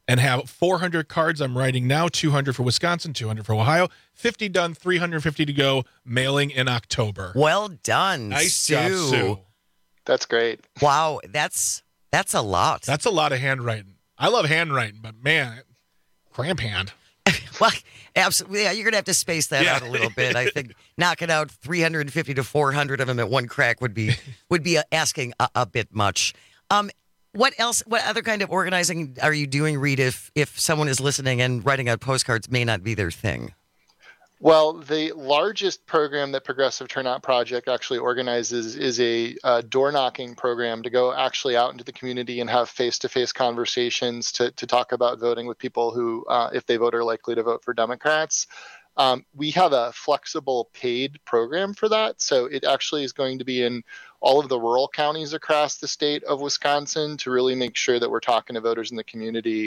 400 cards I'm writing now, 200 for Wisconsin, 200 for Ohio, 50 done, 350 to go, mailing in October." Well done, nice Sue. job, Sue. That's great. Wow, that's a lot. That's a lot of handwriting. I love handwriting, but man, cramp hand. Well, absolutely. Yeah, you're going to have to space that out a little bit. I think knocking out 350 to 400 of them at one crack would be asking a bit much. What other kind of organizing are you doing, Reed, if someone is listening and writing out postcards may not be their thing? Well, the largest program that Progressive Turnout Project actually organizes is a door knocking program to go actually out into the community and have face-to-face conversations to talk about voting with people who, if they vote, are likely to vote for Democrats. We have a flexible paid program for that. So it actually is going to be in all of the rural counties across the state of Wisconsin to really make sure that we're talking to voters in the community.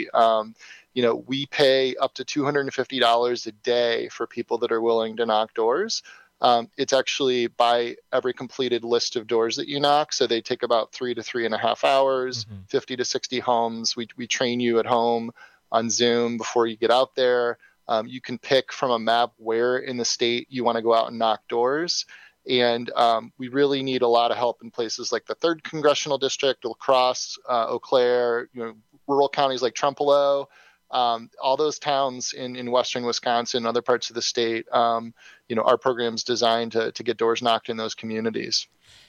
We pay up to $250 a day for people that are willing to knock doors. It's actually by every completed list of doors that you knock. So they take about 3 to 3.5 hours, 50 to 60 homes. We train you at home on Zoom before you get out there. You can pick from a map where in the state you want to go out and knock doors. And we really need a lot of help in places like the 3rd Congressional District, La Crosse, Eau Claire, rural counties like Trempealeau. All those towns in western Wisconsin, other parts of the state, our program's designed to get doors knocked in those communities.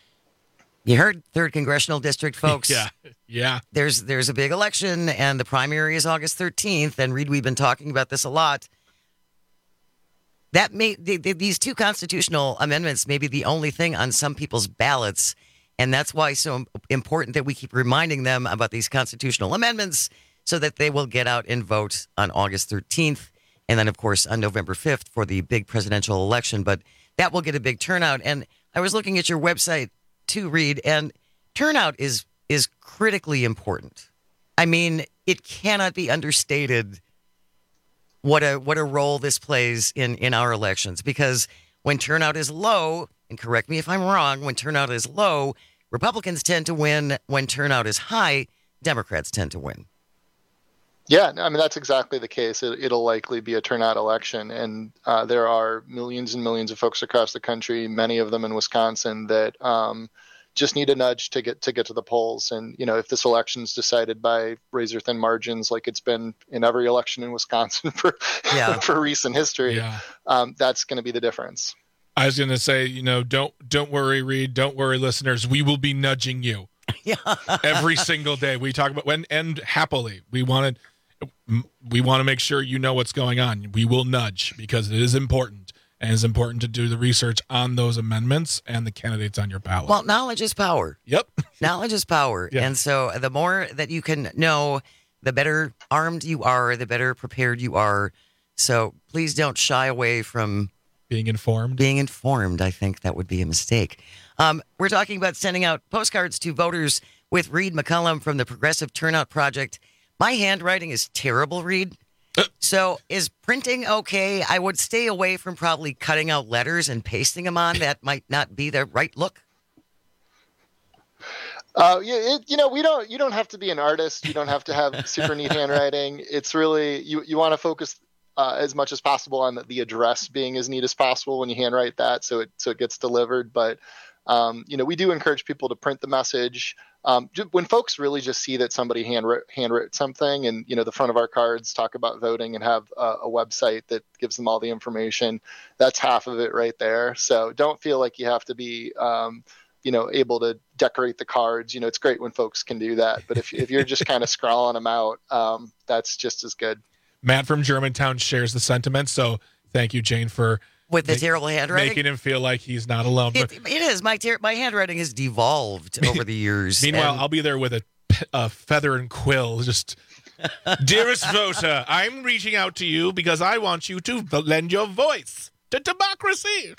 You heard 3rd Congressional District, folks. Yeah. There's a big election, and the primary is August 13th. And Reed, we've been talking about this a lot. These 2 constitutional amendments may be the only thing on some people's ballots, and that's why it's so important that we keep reminding them about these constitutional amendments, so that they will get out and vote on August 13th, and then, of course, on November 5th for the big presidential election. But that will get a big turnout. And I was looking at your website, too, Reed, and turnout is critically important. I mean, it cannot be understated what a role this plays in our elections. Because when turnout is low, and correct me if I'm wrong, when turnout is low, Republicans tend to win. When turnout is high, Democrats tend to win. Yeah, I mean, that's exactly the case. It'll likely be a turnout election. And there are millions and millions of folks across the country, many of them in Wisconsin, that just need a nudge to get to the polls. And, if this election's decided by razor thin margins, like it's been in every election in Wisconsin for recent history, that's going to be the difference. I was going to say, don't worry, Reed. Don't worry, listeners. We will be nudging you every single day. We talk about and happily. We want to make sure you know what's going on. We will nudge because it is important, and it's important to do the research on those amendments and the candidates on your ballot. Well, knowledge is power. Yep. Knowledge is power. Yeah. And so the more that you can know, the better armed you are, the better prepared you are. So please don't shy away from being informed. I think that would be a mistake. We're talking about sending out postcards to voters with Reed McCollum from the Progressive Turnout Project. My handwriting is terrible, Reed. So is printing okay? I would stay away from probably cutting out letters and pasting them on. That might not be the right look. You don't have to be an artist. You don't have to have super neat handwriting. It's really, you want to focus as much as possible on the address being as neat as possible when you handwrite that, so it gets delivered. But we do encourage people to print the message. When folks really just see that somebody handwrote something, and the front of our cards talk about voting and have a website that gives them all the information, that's half of it right there. So don't feel like you have to be able to decorate the cards. It's great when folks can do that, but if you're just kind of scrawling them out, that's just as good. Matt from Germantown shares the sentiment. So Thank you, Jane, for with the terrible handwriting, making him feel like he's not alone. It is. My handwriting has devolved over the years. Meanwhile, I'll be there with a feather and quill, just. Dearest voter, I'm reaching out to you because I want you to lend your voice to democracy.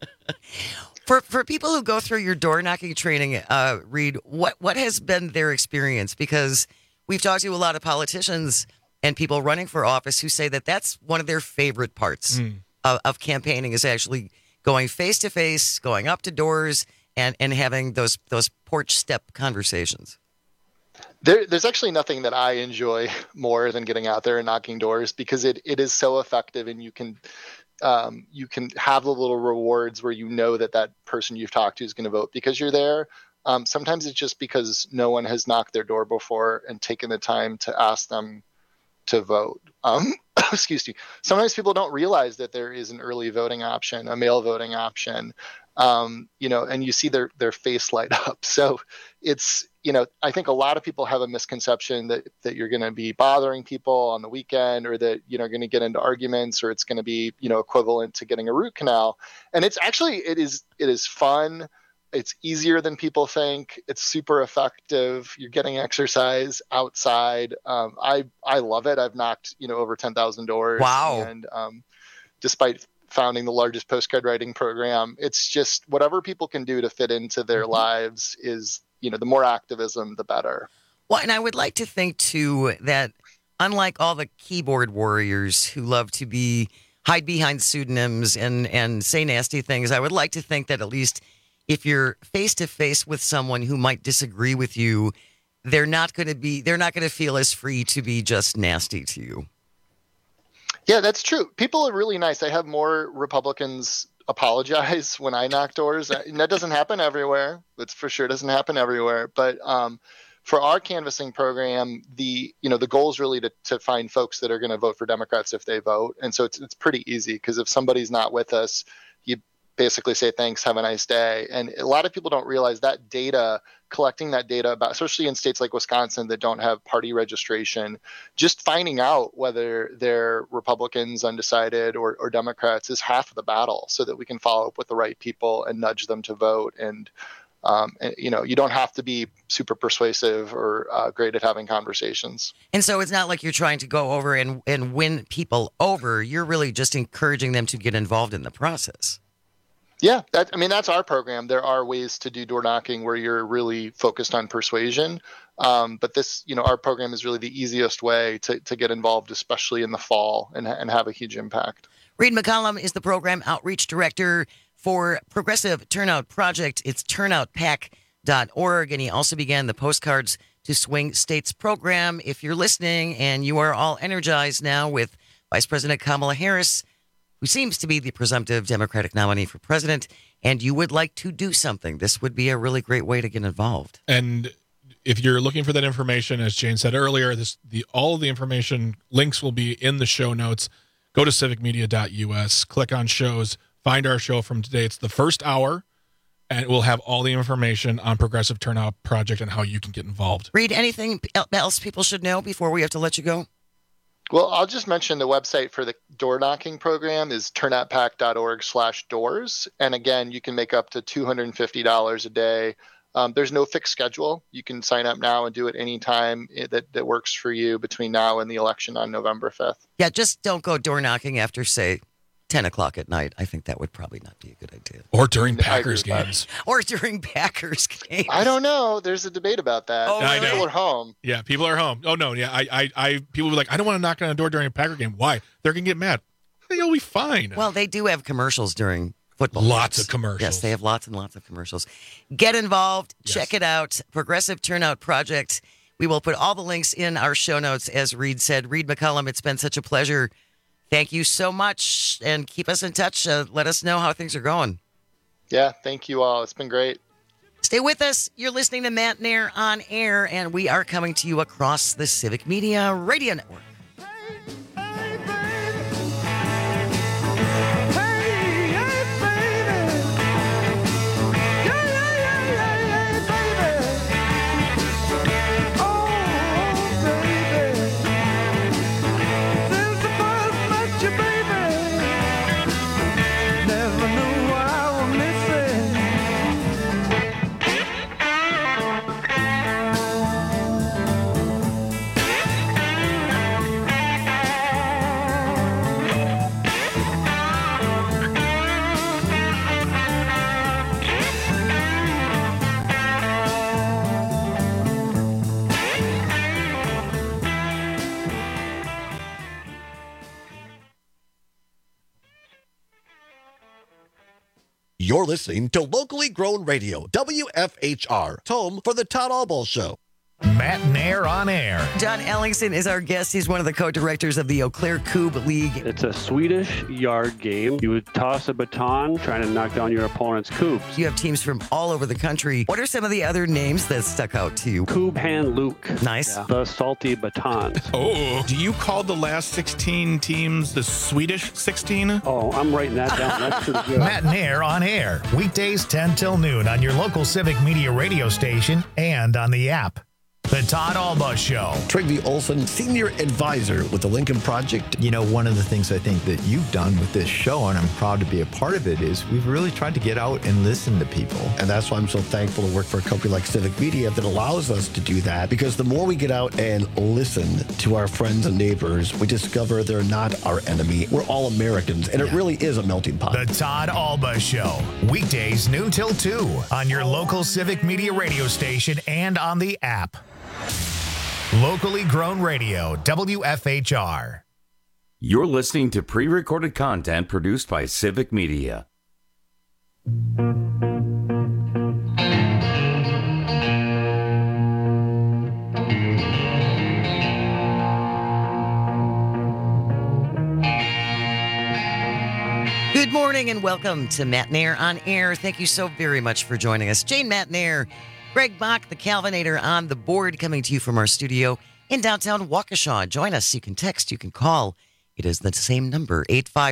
For people who go through your door knocking training, Reed, what has been their experience? Because we've talked to a lot of politicians and people running for office who say that that's one of their favorite parts of campaigning is actually going face to face, going up to doors, and having those porch step conversations. There's actually nothing that I enjoy more than getting out there and knocking doors, because it is so effective, and you can have the little rewards where you know that person you've talked to is going to vote because you're there. Sometimes it's just because no one has knocked their door before and taken the time to ask them to vote. Excuse me. Sometimes people don't realize that there is an early voting option, a mail voting option, and you see their face light up. So it's, I think a lot of people have a misconception that you're going to be bothering people on the weekend, or that, going to get into arguments, or it's going to be, equivalent to getting a root canal. And it's actually, it is fun. It's easier than people think. It's super effective. You're getting exercise outside. I love it. I've knocked, over 10,000 doors. Wow. And despite founding the largest postcard writing program, it's just whatever people can do to fit into their lives is, the more activism, the better. Well, and I would like to think, too, that unlike all the keyboard warriors who love to hide behind pseudonyms and say nasty things, I would like to think that at least if you're face to face with someone who might disagree with you, they're not going to feel as free to be just nasty to you. Yeah, that's true. People are really nice. I have more Republicans apologize when I knock doors. And that doesn't happen everywhere. That's for sure. Doesn't happen everywhere. But for our canvassing program, the goal is really to find folks that are going to vote for Democrats if they vote. And so it's pretty easy, because if somebody's not with us, you basically say, thanks, have a nice day. And a lot of people don't realize that data, collecting that data about, especially in states like Wisconsin that don't have party registration, just finding out whether they're Republicans, undecided, or Democrats is half of the battle, so that we can follow up with the right people and nudge them to vote. And you don't have to be super persuasive or great at having conversations. And so it's not like you're trying to go over and win people over. You're really just encouraging them to get involved in the process. Yeah, that's our program. There are ways to do door knocking where you're really focused on persuasion. But this, our program is really the easiest way to get involved, especially in the fall, and have a huge impact. Reed McCollum is the program outreach director for Progressive Turnout Project. It's turnoutpack.org. And he also began the Postcards to Swing States program. If you're listening and you are all energized now with Vice President Kamala Harris, who seems to be the presumptive Democratic nominee for president, and you would like to do something, this would be a really great way to get involved. And if you're looking for that information, as Jane said earlier, all of the information links will be in the show notes. Go to civicmedia.us, click on shows, find our show from today. It's the first hour, and it will have all the information on Progressive Turnout Project and how you can get involved. Reed, anything else people should know before we have to let you go? Well, I'll just mention the website for the door knocking program is turnoutpack.org/doors. And again, you can make up to $250 a day. There's no fixed schedule. You can sign up now and do it anytime that works for you between now and the election on November 5th. Yeah, just don't go door knocking after, say, 10 o'clock at night. I think that would probably not be a good idea. Or during Packers games. Or during Packers games. I don't know. There's a debate about that. Oh, really? People are home. Yeah, people are home. Oh, no. Yeah, people will be like, I don't want to knock on a door during a Packer game. Why? They're going to get mad. You'll be fine. Well, they do have commercials during football. Lots of commercials. Yes, they have lots and lots of commercials. Get involved. Yes. Check it out. Progressive Turnout Project. We will put all the links in our show notes, as Reed said. Reed McCollum, it's been such a pleasure. Thank you so much, and keep us in touch. Let us know how things are going. Yeah, thank you all. It's been great. Stay with us. You're listening to Matt Nair on Air, and we are coming to you across the Civic Media Radio Network. You're listening to Locally Grown Radio, WFHR, home for the Todd Albaugh Show. Matt Nair on air. John Ellingson is our guest. He's one of the co-directors of the Eau Claire Coupe League. It's a Swedish yard game. You would toss a baton trying to knock down your opponent's coupes. You have teams from all over the country. What are some of the other names that stuck out to you? Coupe Hand Luke. Nice. Yeah. The salty batons. Oh, do you call the last 16 teams the Swedish 16? Oh, I'm writing that down. That's pretty good. Matt Nair on air. Weekdays 10 till noon on your local Civic Media radio station and on the app. The Todd Albaugh Show. Trygve Olson, Senior Advisor with the Lincoln Project. You know, one of the things I think that you've done with this show, and I'm proud to be a part of it, is we've really tried to get out and listen to people. And that's why I'm so thankful to work for a company like Civic Media that allows us to do that. Because the more we get out and listen to our friends and neighbors, we discover they're not our enemy. We're all Americans, and it really is a melting pot. The Todd Albaugh Show. Weekdays noon till 2 on your local Civic Media radio station and on the app. Locally grown radio, WFHR. You're listening to pre-recorded content produced by Civic Media. Good morning and welcome to Matt Nair on air. Thank you so very much for joining us. Jane Matt Nair, Greg Bach, the Calvinator on the board, coming to you from our studio in downtown Waukesha. Join us. You can text, you can call. It is the same number,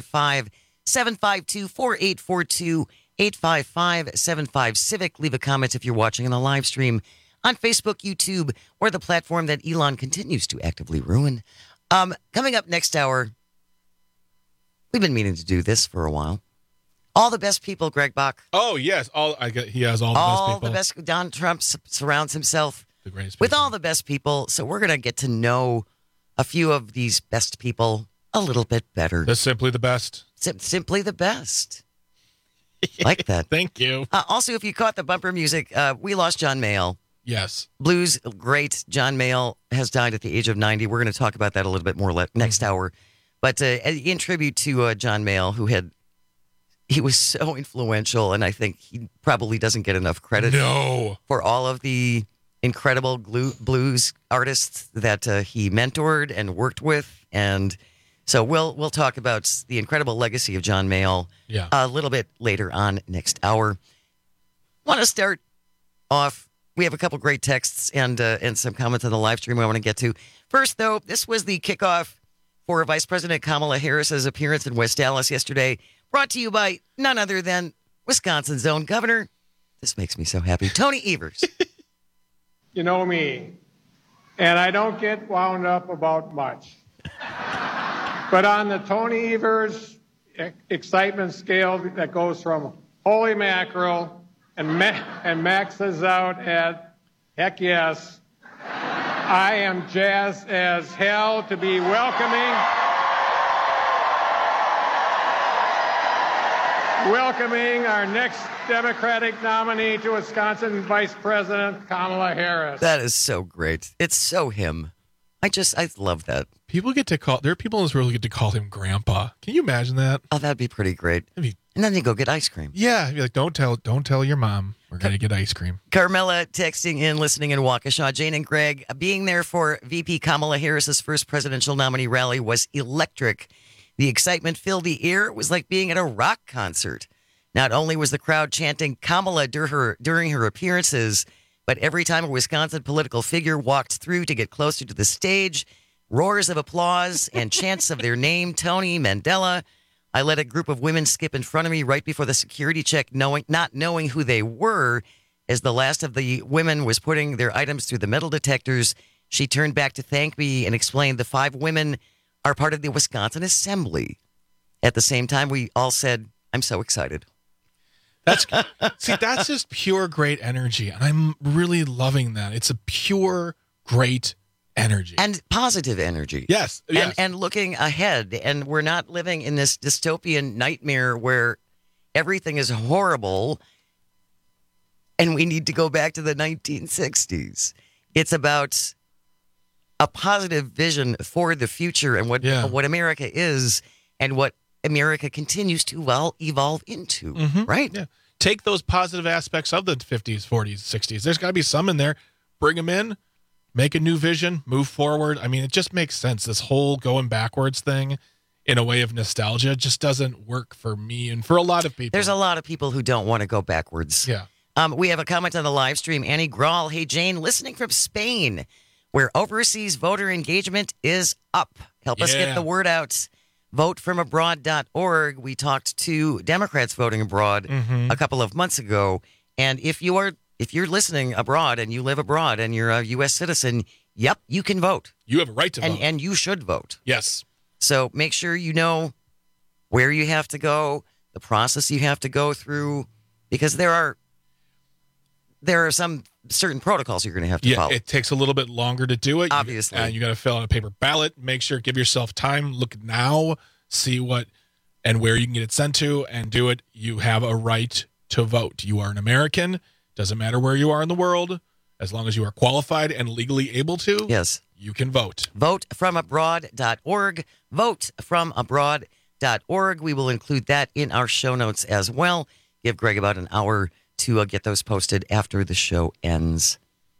855-752-4842, 855-75-CIVIC. Leave a comment if you're watching on the live stream on Facebook, YouTube, or the platform that Elon continues to actively ruin. Coming up next hour, we've been meaning to do this for a while. All the best people, Greg Bach. Oh, yes. He has all the best people. All the best. Don Trump surrounds himself with all the best people. So we're going to get to know a few of these best people a little bit better. That's simply the best. Simply the best. Like that. Thank you. Also, if you caught the bumper music, we lost John Mayall. Yes. Blues great John Mayall has died at the age of 90. We're going to talk about that a little bit more next hour. But in tribute to John Mayall, he was so influential, and I think he probably doesn't get enough credit for all of the incredible blues artists that he mentored and worked with. And so we'll talk about the incredible legacy of John Mayall a little bit later on next hour. Want to start off, we have a couple great texts and some comments on the live stream I want to get to. First, though, this was the kickoff for Vice President Kamala Harris's appearance in West Dallas yesterday. Brought to you by none other than Wisconsin's own governor. This makes me so happy. Tony Evers. You know me, and I don't get wound up about much. But on the Tony Evers excitement scale that goes from holy mackerel and maxes out at heck yes, I am jazzed as hell to be welcoming our next Democratic nominee to Wisconsin Vice President, Kamala Harris. That is so great. It's so him. I love that. There are people in this world who get to call him Grandpa. Can you imagine that? Oh, that'd be pretty great. And then you go get ice cream. Yeah, you're like, don't tell your mom we're going to get ice cream. Carmela texting in, listening in Waukesha. Jane and Greg, being there for VP Kamala Harris's first presidential nominee rally was electric. The excitement filled the air. It was like being at a rock concert. Not only was the crowd chanting Kamala during her appearances, but every time a Wisconsin political figure walked through to get closer to the stage, roars of applause and chants of their name, Tony, Mandela. I let a group of women skip in front of me right before the security check, not knowing who they were. As the last of the women was putting their items through the metal detectors, she turned back to thank me and explained the 5 women are part of the Wisconsin Assembly. At the same time, we all said, I'm so excited. That's just pure great energy. And I'm really loving that. It's a pure great energy. And positive energy. Yes. And looking ahead. And we're not living in this dystopian nightmare where everything is horrible and we need to go back to the 1960s. It's about a positive vision for the future and what America is and what America continues to evolve into, right? Yeah. take those positive aspects of the 50s, 40s, 60s. There's got to be some in there. Bring them in, make a new vision, move forward. I mean, it just makes sense. This whole going backwards thing in a way of nostalgia just doesn't work for me and for a lot of people. There's a lot of people who don't want to go backwards. Yeah. We have a comment on the live stream. Annie Grawl, hey, Jane, listening from Spain, where overseas voter engagement is up. Help us get the word out. Votefromabroad.org. We talked to Democrats voting abroad a couple of months ago. And if you're listening abroad and you live abroad and you're a U.S. citizen, yep, you can vote. You have a right to vote. And you should vote. Yes. So make sure you know where you have to go, the process you have to go through, because there are some certain protocols you're going to have to follow. It takes a little bit longer to do it. Obviously. You got to fill out a paper ballot. Make sure, give yourself time. Look now, see what and where you can get it sent to and do it. You have a right to vote. You are an American. Doesn't matter where you are in the world. As long as you are qualified and legally able to, yes, you can vote. Votefromabroad.org. Votefromabroad.org. We will include that in our show notes as well. Give Greg about an hour to get those posted after the show ends.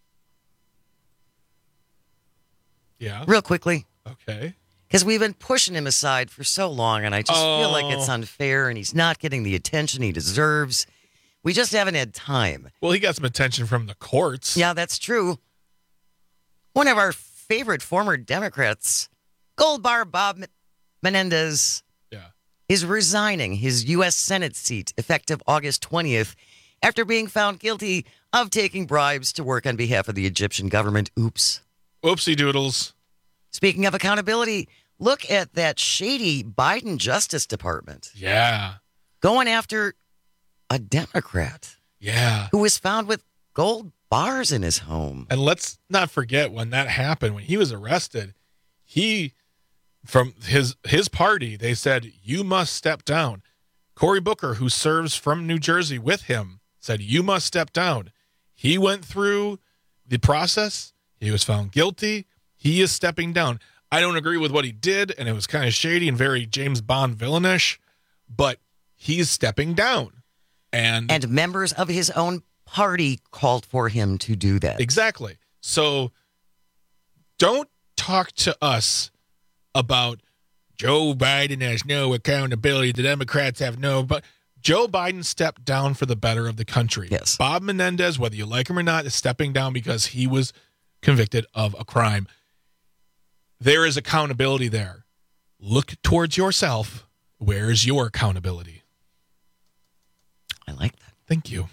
Yeah. Real quickly. Okay. Because we've been pushing him aside for so long, and I just feel like it's unfair, and he's not getting the attention he deserves. We just haven't had time. Well, he got some attention from the courts. Yeah, that's true. One of our favorite former Democrats, Gold Bar Bob Menendez, is resigning his U.S. Senate seat effective August 20th after being found guilty of taking bribes to work on behalf of the Egyptian government. Oops. Oopsie doodles. Speaking of accountability, look at that shady Biden Justice Department. Yeah. Going after a Democrat. Yeah. Who was found with gold bars in his home. And let's not forget when that happened, when he was arrested, from his party, they said, you must step down. Cory Booker, who serves from New Jersey with him, said, you must step down. He went through the process. He was found guilty. He is stepping down. I don't agree with what he did, and it was kind of shady and very James Bond villainish, but he's stepping down. And members of his own party called for him to do that. Exactly. So don't talk to us about Joe Biden has no accountability. The Democrats have no. But Joe Biden stepped down for the better of the country. Yes. Bob Menendez, whether you like him or not, is stepping down because he was convicted of a crime. There is accountability there. Look towards yourself. Where is your accountability? I like that. Thank you.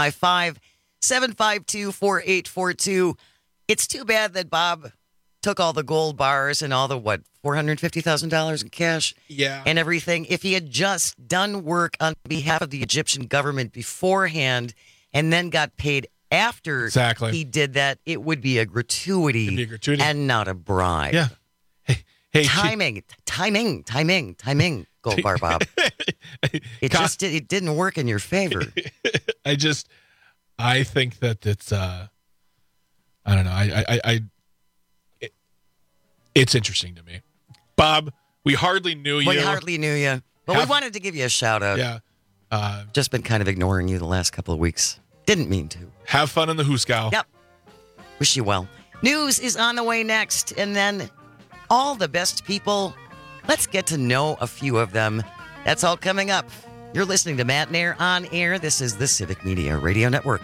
855-752-4842. It's too bad that Bob took all the gold bars and all the, $450,000 in cash? Yeah. And everything. If he had just done work on behalf of the Egyptian government beforehand and then got paid after he did that, it would be a gratuity. It'd be a gratuity. And not a bribe. Yeah. Hey, timing, Gold Bar Bob. It didn't work in your favor. I think that it's I don't know. It's interesting to me. Bob, we hardly knew you. We hardly knew you. But we wanted to give you a shout out. Yeah. Just been kind of ignoring you the last couple of weeks. Didn't mean to. Have fun in the Hooskow. Yep. Wish you well. News is on the way next, and then all the best people. Let's get to know a few of them. That's all coming up. You're listening to Matt and Air on Air. This is the Civic Media Radio Network.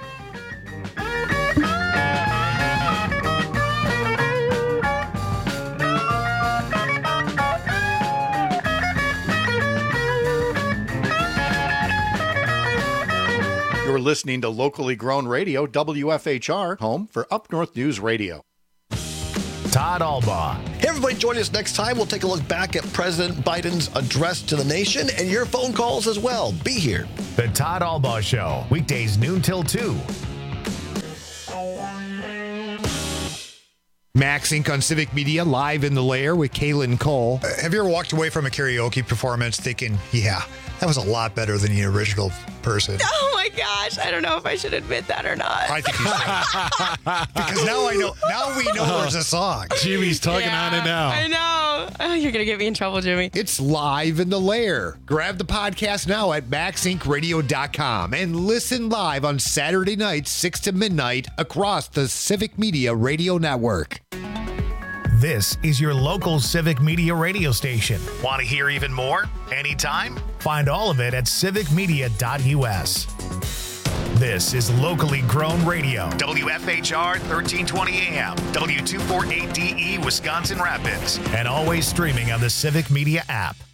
You're listening to locally grown radio, WFHR, home for Up North News Radio. Todd Albaugh. Hey, everybody, join us next time. We'll take a look back at President Biden's address to the nation and your phone calls as well. Be here. The Todd Albaugh Show, weekdays noon till 2. Max Inc. on Civic Media, live in the lair with Kaylin Cole. Have you ever walked away from a karaoke performance thinking, yeah, That was a lot better than the original person. Oh my gosh, I don't know if I should admit that or not. I think you should. Because now I know. Now we know there's a song. Jimmy's tugging on it now. I know. Oh, you're gonna get me in trouble, Jimmy. It's live in the lair. Grab the podcast now at MaxIncRadio.com and listen live on Saturday nights, 6 to midnight, across the Civic Media Radio Network. This is your local Civic Media radio station. Want to hear even more? Anytime? Find all of it at civicmedia.us. This is locally grown radio. WFHR 1320 AM, W248DE, Wisconsin Rapids, and always streaming on the Civic Media app.